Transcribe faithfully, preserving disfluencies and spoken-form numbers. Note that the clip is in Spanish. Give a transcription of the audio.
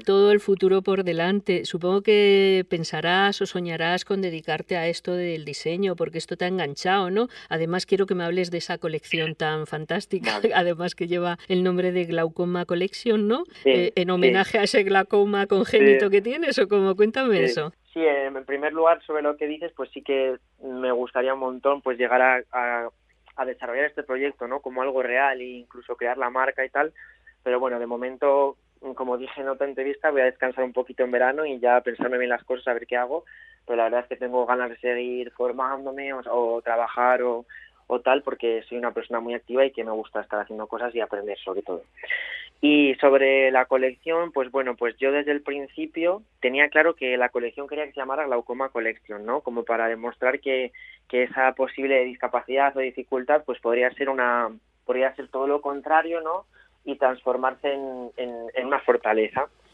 todo el futuro por delante. Supongo que pensarás o soñarás con dedicarte a esto del diseño, porque esto te ha enganchado, ¿no? Además, quiero que me hables de esa colección tan fantástica, Vale. además que lleva el nombre de Glaucoma Collection, ¿no? Eh, Sí, en sí, homenaje a ese glaucoma sí, congénito que tienes, o como, cuéntame sí. eso. Sí, en primer lugar, sobre lo que dices, pues sí que me gustaría un montón pues llegar a, a, a desarrollar este proyecto, ¿no? Como algo real e incluso crear la marca y tal. Pero bueno, de momento, como dije en otra entrevista, voy a descansar un poquito en verano y ya pensarme bien las cosas, a ver qué hago. Pero la verdad es que tengo ganas de seguir formándome o, o trabajar o, o tal, porque soy una persona muy activa y que me gusta estar haciendo cosas y aprender sobre todo. Y sobre la colección, pues bueno, pues yo desde el principio tenía claro que la colección quería que se llamara Glaucoma Collection, ¿no? Como para demostrar que, que esa posible discapacidad o dificultad pues podría ser una, podría ser todo lo contrario, ¿no? Y transformarse en, en, en una fortaleza.